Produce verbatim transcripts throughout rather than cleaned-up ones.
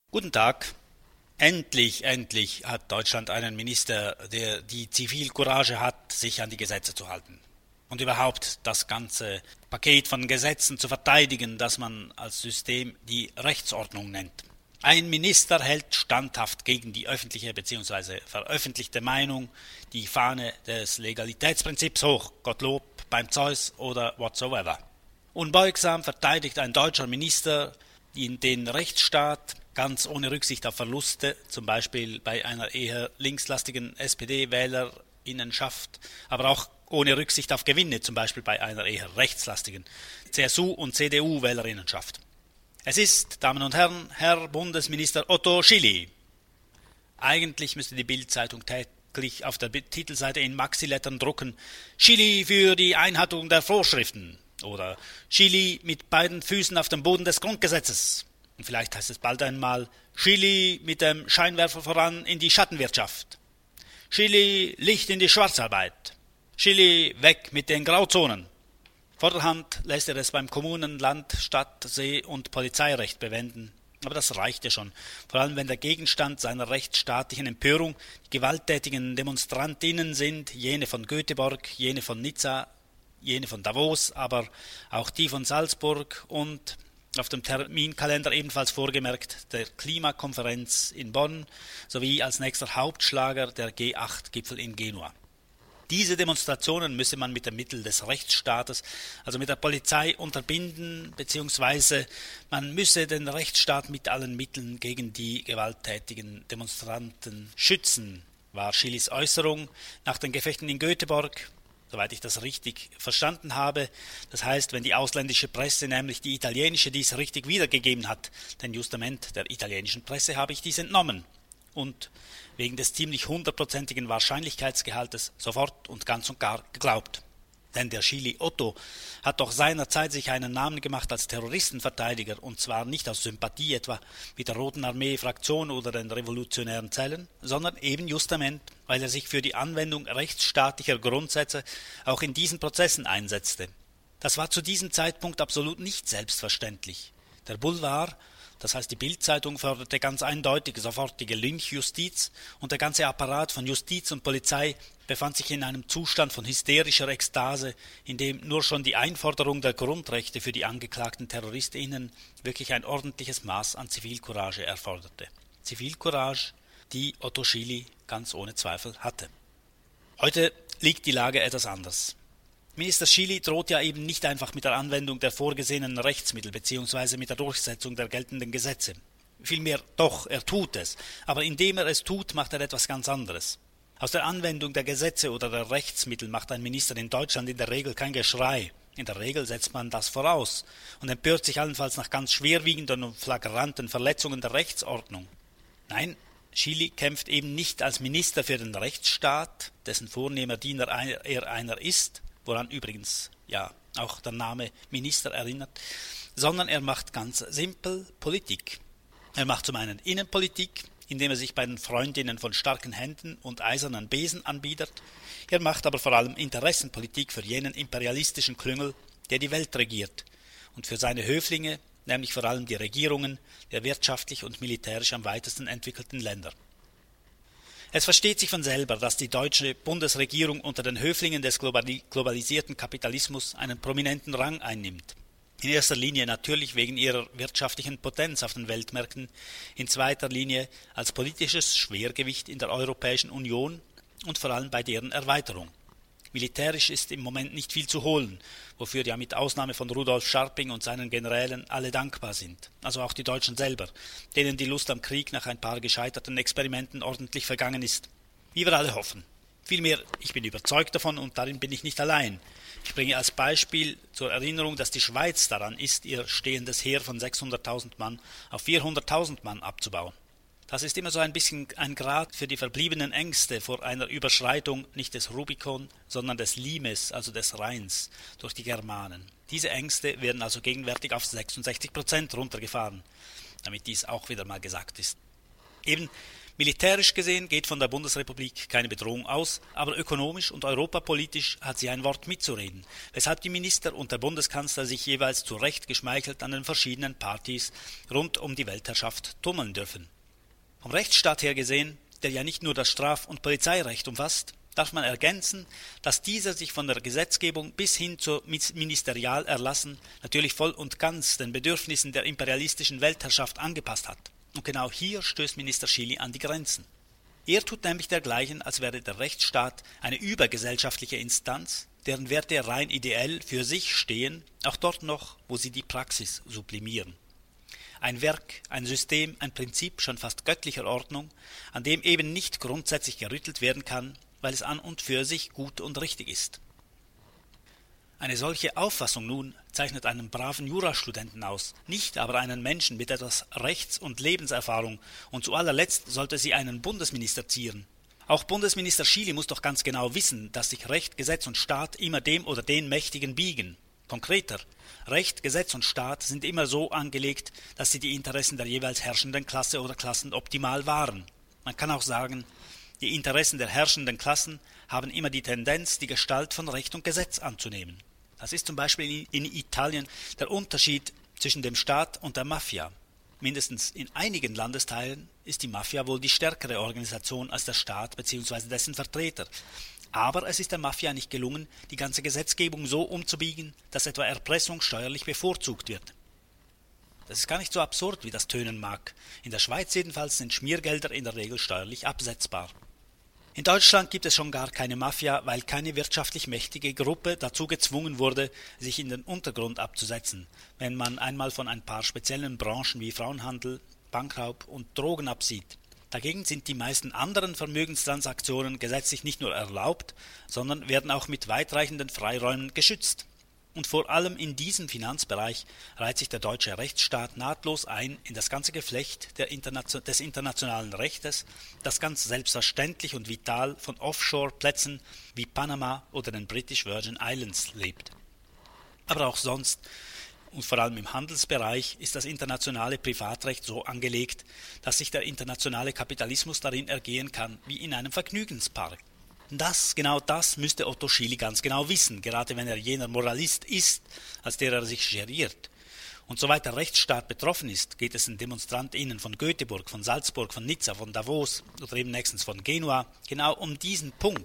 Guten Tag. Endlich, endlich hat Deutschland einen Minister, der die Zivilcourage hat, sich an die Gesetze zu halten. Und überhaupt das ganze Paket von Gesetzen zu verteidigen, das man als System die Rechtsordnung nennt. Ein Minister hält standhaft gegen die öffentliche bzw. veröffentlichte Meinung die Fahne des Legalitätsprinzips hoch, Gottlob, beim Zeus oder whatsoever. Unbeugsam verteidigt ein deutscher Minister den Rechtsstaat, ganz ohne Rücksicht auf Verluste, zum Beispiel bei einer eher linkslastigen S P D-Wählerinnenschaft, aber auch ohne Rücksicht auf Gewinne, zum Beispiel bei einer eher rechtslastigen C S U- und C D U-Wählerinnenschaft. Es ist, Damen und Herren, Herr Bundesminister Otto Schily. Eigentlich müsste die Bild-Zeitung täglich auf der Titelseite in Maxilettern drucken: Schily für die Einhaltung der Vorschriften oder Schily mit beiden Füßen auf dem Boden des Grundgesetzes. Und vielleicht heißt es bald einmal Schily mit dem Scheinwerfer voran in die Schattenwirtschaft. Schily Licht in die Schwarzarbeit. Schily weg mit den Grauzonen. Vorderhand lässt er es beim Kommunen-, Land-, Stadt-, See- und Polizeirecht bewenden. Aber das reicht ja schon, vor allem wenn der Gegenstand seiner rechtsstaatlichen Empörung die gewalttätigen Demonstrantinnen sind, jene von Göteborg, jene von Nizza, jene von Davos, aber auch die von Salzburg und auf dem Terminkalender ebenfalls vorgemerkt der Klimakonferenz in Bonn sowie als nächster Hauptschlager der G acht Gipfel in Genua. Diese Demonstrationen müsse man mit den Mitteln des Rechtsstaates, also mit der Polizei, unterbinden, beziehungsweise man müsse den Rechtsstaat mit allen Mitteln gegen die gewalttätigen Demonstranten schützen, war Schillys Äußerung nach den Gefechten in Göteborg, soweit ich das richtig verstanden habe. Das heißt, wenn die ausländische Presse, nämlich die italienische, dies richtig wiedergegeben hat, denn Justament der italienischen Presse habe ich dies entnommen und wegen des ziemlich hundertprozentigen Wahrscheinlichkeitsgehaltes sofort und ganz und gar geglaubt. Denn der Schily Otto hat doch seinerzeit sich einen Namen gemacht als Terroristenverteidiger, und zwar nicht aus Sympathie etwa mit der Roten Armee-Fraktion oder den revolutionären Zellen, sondern eben justament, weil er sich für die Anwendung rechtsstaatlicher Grundsätze auch in diesen Prozessen einsetzte. Das war zu diesem Zeitpunkt absolut nicht selbstverständlich. Der Boulevard, das heißt die Bild-Zeitung, förderte ganz eindeutig sofortige Lynchjustiz, und der ganze Apparat von Justiz und Polizei befand sich in einem Zustand von hysterischer Ekstase, in dem nur schon die Einforderung der Grundrechte für die angeklagten TerroristInnen wirklich ein ordentliches Maß an Zivilcourage erforderte. Zivilcourage, die Otto Schily ganz ohne Zweifel hatte. Heute liegt die Lage etwas anders. Minister Schily droht ja eben nicht einfach mit der Anwendung der vorgesehenen Rechtsmittel bzw. mit der Durchsetzung der geltenden Gesetze. Vielmehr doch, er tut es, aber indem er es tut, macht er etwas ganz anderes. Aus der Anwendung der Gesetze oder der Rechtsmittel macht ein Minister in Deutschland in der Regel kein Geschrei. In der Regel setzt man das voraus und empört sich allenfalls nach ganz schwerwiegenden und flagranten Verletzungen der Rechtsordnung. Nein, Schily kämpft eben nicht als Minister für den Rechtsstaat, dessen vornehmer Diener er einer ist, woran übrigens ja auch der Name Minister erinnert, sondern er macht ganz simpel Politik. Er macht zum einen Innenpolitik, indem er sich bei den Freundinnen von starken Händen und eisernen Besen anbietet. Er macht aber vor allem Interessenpolitik für jenen imperialistischen Klüngel, der die Welt regiert, und für seine Höflinge, nämlich vor allem die Regierungen der wirtschaftlich und militärisch am weitesten entwickelten Länder. Es versteht sich von selber, dass die deutsche Bundesregierung unter den Höflingen des globalisierten Kapitalismus einen prominenten Rang einnimmt. In erster Linie natürlich wegen ihrer wirtschaftlichen Potenz auf den Weltmärkten, in zweiter Linie als politisches Schwergewicht in der Europäischen Union und vor allem bei deren Erweiterung. Militärisch ist im Moment nicht viel zu holen, wofür ja mit Ausnahme von Rudolf Scharping und seinen Generälen alle dankbar sind, also auch die Deutschen selber, denen die Lust am Krieg nach ein paar gescheiterten Experimenten ordentlich vergangen ist. Wie wir alle hoffen. Vielmehr, ich bin überzeugt davon, und darin bin ich nicht allein. Ich bringe als Beispiel zur Erinnerung, dass die Schweiz daran ist, ihr stehendes Heer von sechshunderttausend Mann auf vierhunderttausend Mann abzubauen. Das ist immer so ein bisschen ein Grad für die verbliebenen Ängste vor einer Überschreitung nicht des Rubikon, sondern des Limes, also des Rheins, durch die Germanen. Diese Ängste werden also gegenwärtig auf sechsundsechzig Prozent runtergefahren, damit dies auch wieder mal gesagt ist. Eben Militärisch gesehen geht von der Bundesrepublik keine Bedrohung aus, aber ökonomisch und europapolitisch hat sie ein Wort mitzureden, weshalb die Minister und der Bundeskanzler sich jeweils zu Recht geschmeichelt an den verschiedenen Partys rund um die Weltherrschaft tummeln dürfen. Vom Rechtsstaat her gesehen, der ja nicht nur das Straf- und Polizeirecht umfasst, darf man ergänzen, dass dieser sich von der Gesetzgebung bis hin zur Ministerialerlassen natürlich voll und ganz den Bedürfnissen der imperialistischen Weltherrschaft angepasst hat. Und genau hier stößt Minister Schily an die Grenzen. Er tut nämlich dergleichen, als wäre der Rechtsstaat eine übergesellschaftliche Instanz, deren Werte rein ideell für sich stehen, auch dort noch, wo sie die Praxis sublimieren. Ein Werk, ein System, ein Prinzip schon fast göttlicher Ordnung, an dem eben nicht grundsätzlich gerüttelt werden kann, weil es an und für sich gut und richtig ist. Eine solche Auffassung nun zeichnet einen braven Jurastudenten aus, nicht aber einen Menschen mit etwas Rechts- und Lebenserfahrung, und zu allerletzt sollte sie einen Bundesminister zieren. Auch Bundesminister Schily muss doch ganz genau wissen, dass sich Recht, Gesetz und Staat immer dem oder den Mächtigen biegen. Konkreter, Recht, Gesetz und Staat sind immer so angelegt, dass sie die Interessen der jeweils herrschenden Klasse oder Klassen optimal wahren. Man kann auch sagen, die Interessen der herrschenden Klassen haben immer die Tendenz, die Gestalt von Recht und Gesetz anzunehmen. Das ist zum Beispiel in Italien der Unterschied zwischen dem Staat und der Mafia. Mindestens in einigen Landesteilen ist die Mafia wohl die stärkere Organisation als der Staat bzw. dessen Vertreter. Aber es ist der Mafia nicht gelungen, die ganze Gesetzgebung so umzubiegen, dass etwa Erpressung steuerlich bevorzugt wird. Das ist gar nicht so absurd, wie das tönen mag. In der Schweiz jedenfalls sind Schmiergelder in der Regel steuerlich absetzbar. In Deutschland gibt es schon gar keine Mafia, weil keine wirtschaftlich mächtige Gruppe dazu gezwungen wurde, sich in den Untergrund abzusetzen, wenn man einmal von ein paar speziellen Branchen wie Frauenhandel, Bankraub und Drogen absieht. Dagegen sind die meisten anderen Vermögenstransaktionen gesetzlich nicht nur erlaubt, sondern werden auch mit weitreichenden Freiräumen geschützt. Und vor allem in diesem Finanzbereich reiht sich der deutsche Rechtsstaat nahtlos ein in das ganze Geflecht der Internation- des internationalen Rechtes, das ganz selbstverständlich und vital von Offshore-Plätzen wie Panama oder den British Virgin Islands lebt. Aber auch sonst, und vor allem im Handelsbereich, ist das internationale Privatrecht so angelegt, dass sich der internationale Kapitalismus darin ergehen kann wie in einem Vergnügenspark. Das, genau das müsste Otto Schily ganz genau wissen, gerade wenn er jener Moralist ist, als der er sich geriert. Und soweit der Rechtsstaat betroffen ist, geht es den DemonstrantInnen von Göteborg, von Salzburg, von Nizza, von Davos oder eben nächstens von Genua genau um diesen Punkt.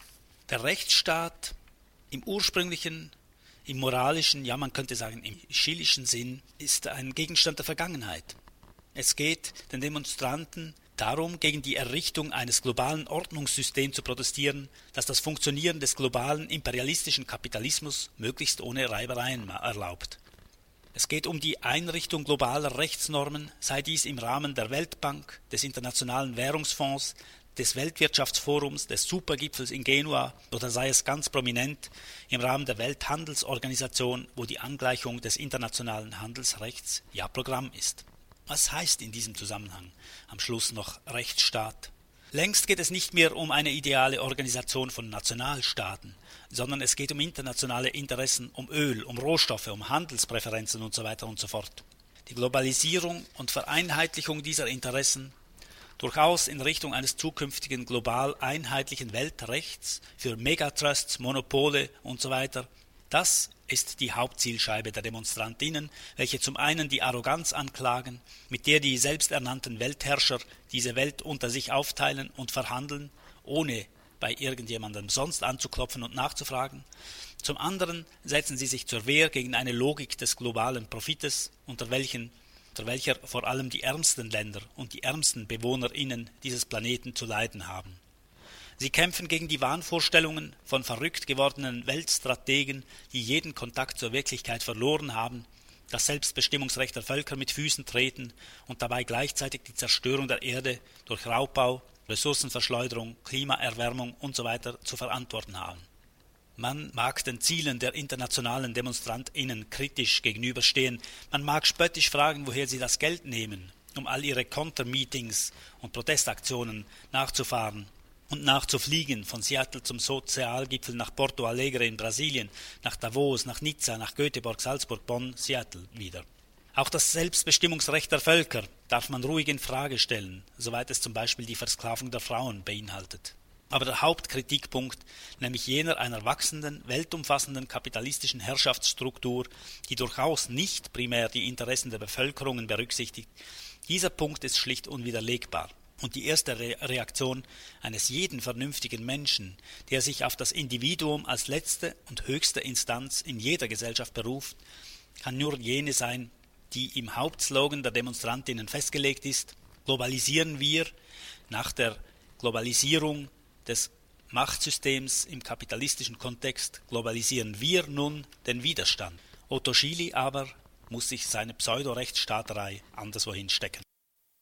Der Rechtsstaat im ursprünglichen, im moralischen, ja man könnte sagen im schilischen Sinn, ist ein Gegenstand der Vergangenheit. Es geht den Demonstranten darum, gegen die Errichtung eines globalen Ordnungssystems zu protestieren, das das Funktionieren des globalen imperialistischen Kapitalismus möglichst ohne Reibereien erlaubt. Es geht um die Einrichtung globaler Rechtsnormen, sei dies im Rahmen der Weltbank, des Internationalen Währungsfonds, des Weltwirtschaftsforums, des Supergipfels in Genua oder sei es ganz prominent im Rahmen der Welthandelsorganisation, wo die Angleichung des internationalen Handelsrechts ja Programm ist. Was heißt in diesem Zusammenhang am Schluss noch Rechtsstaat? Längst geht es nicht mehr um eine ideale Organisation von Nationalstaaten, sondern es geht um internationale Interessen, um Öl, um Rohstoffe, um Handelspräferenzen und so weiter und so fort. Die Globalisierung und Vereinheitlichung dieser Interessen, durchaus in Richtung eines zukünftigen global einheitlichen Weltrechts für Megatrusts, Monopole und so weiter, das ist die Hauptzielscheibe der Demonstrantinnen, welche zum einen die Arroganz anklagen, mit der die selbsternannten Weltherrscher diese Welt unter sich aufteilen und verhandeln, ohne bei irgendjemandem sonst anzuklopfen und nachzufragen. Zum anderen setzen sie sich zur Wehr gegen eine Logik des globalen Profites, unter welchen, unter welcher vor allem die ärmsten Länder und die ärmsten BewohnerInnen dieses Planeten zu leiden haben. Sie kämpfen gegen die Wahnvorstellungen von verrückt gewordenen Weltstrategen, die jeden Kontakt zur Wirklichkeit verloren haben, das Selbstbestimmungsrecht der Völker mit Füßen treten und dabei gleichzeitig die Zerstörung der Erde durch Raubbau, Ressourcenverschleuderung, Klimaerwärmung usw. zu verantworten haben. Man mag den Zielen der internationalen DemonstrantInnen kritisch gegenüberstehen, man mag spöttisch fragen, woher sie das Geld nehmen, um all ihre Kontermeetings und Protestaktionen nachzufahren und nachzufliegen, von Seattle zum Sozialgipfel nach Porto Alegre in Brasilien, nach Davos, nach Nizza, nach Göteborg, Salzburg, Bonn, Seattle wieder. Auch das Selbstbestimmungsrecht der Völker darf man ruhig in Frage stellen, soweit es zum Beispiel die Versklavung der Frauen beinhaltet. Aber der Hauptkritikpunkt, nämlich jener einer wachsenden, weltumfassenden kapitalistischen Herrschaftsstruktur, die durchaus nicht primär die Interessen der Bevölkerungen berücksichtigt, dieser Punkt ist schlicht unwiderlegbar. Und die erste Re- Reaktion eines jeden vernünftigen Menschen, der sich auf das Individuum als letzte und höchste Instanz in jeder Gesellschaft beruft, kann nur jene sein, die im Hauptslogan der Demonstrantinnen festgelegt ist: Globalisieren wir nach der Globalisierung des Machtsystems im kapitalistischen Kontext, globalisieren wir nun den Widerstand. Otto Schily aber muss sich seine Pseudorechtsstaaterei anderswohin stecken.